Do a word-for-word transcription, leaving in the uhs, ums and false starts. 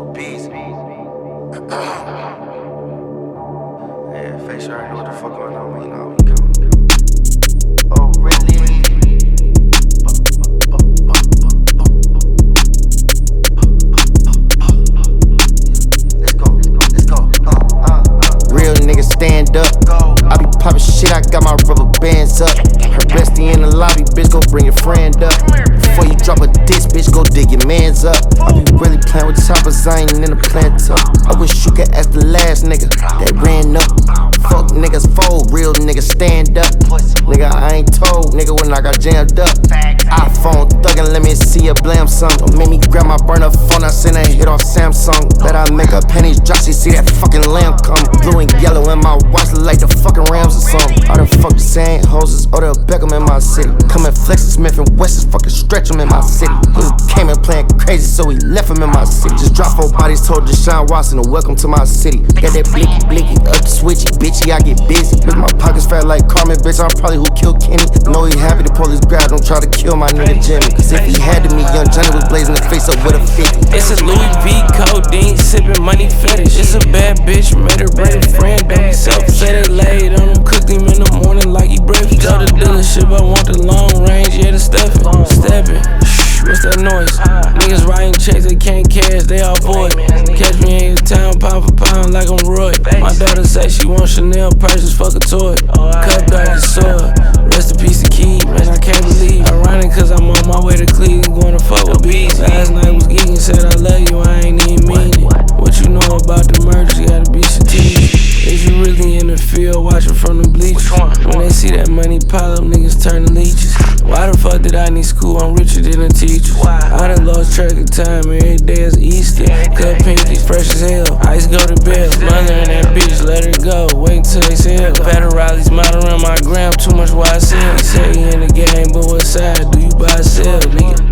Bees. Yeah, face sure I know what the fuck going on, man. You know, we come. Oh, really? Let's go, let's go, let's go. Uh, uh, uh. Real niggas stand up. I be poppin' shit, I got my rubber bands up. Her bestie in the lobby, bitch, go bring your friend up. Before you drop a diss, bitch, go dig your mans up. I be really playin' with choppers, I ain't in the plant up. I wish you could ask the last nigga that ran up. Fuck niggas fold, real niggas stand up. Nigga, I ain't told, nigga, when I got jammed up. iPhone thuggin', let me see you blam some. Don't make me grab my burner phone, I send a hit off Samsung. Bet I make her pennies drop, she see that fucking lamp come. Blue and yellow in my watch, look like the fucking Rams or something. All the fuck the same hoses, Odell Beckham in my city. Comin' flexin' Smith and West is fucking stretch him in my city. He came in playin' crazy, so he left him in my city. Just drop four bodies, told Deshaun Watson to welcome to my city. Got that blicky blicky up the switchy, bitchy, I get busy. Bitch, my pockets fat like Carmen, bitch, I'm probably who killed Kenny. Know he happy the police grab, don't try to kill my nigga Jimmy. Cause if he had to me, young Johnny was blazing the face up with a fifty. It's a Louis V codeine, sippin' money fetish. It's a bad bitch, made her bring a friend, don't be selfish. Say they laid on him, cooked him in the morning like he breakfast. Go to dealership, I want the long range, yeah, the steppin'. Steppin', shh, what's that noise? Niggas writing checks, they can't cash, they all void. Catch me in your town, pound for pound like I'm Roy. My daughter say she wants Chanel purses, fuck a toy. Cup dog is sword, rest in peace to Key, man, I can't believe. Ironic cause I'm on my way to Cleveland, going to fuck with bees. Last night was geeking, said I love you, I ain't even mean it. What you know about the murders, you gotta be strategic. Is you really in the field, watching from the bleachers? When they see that money pile up, niggas turn to leeches. Why the fuck did I need school? I'm richer than a teacher. I done lost track of time, every day is Easter. Cut pinkies, fresh as hell, ice go to bed. Mother and that bitch, let her go, wait till they sell. Better Riley's model around my gram, too much Y S L. He say he in the game, but what side do you buy or sell, nigga?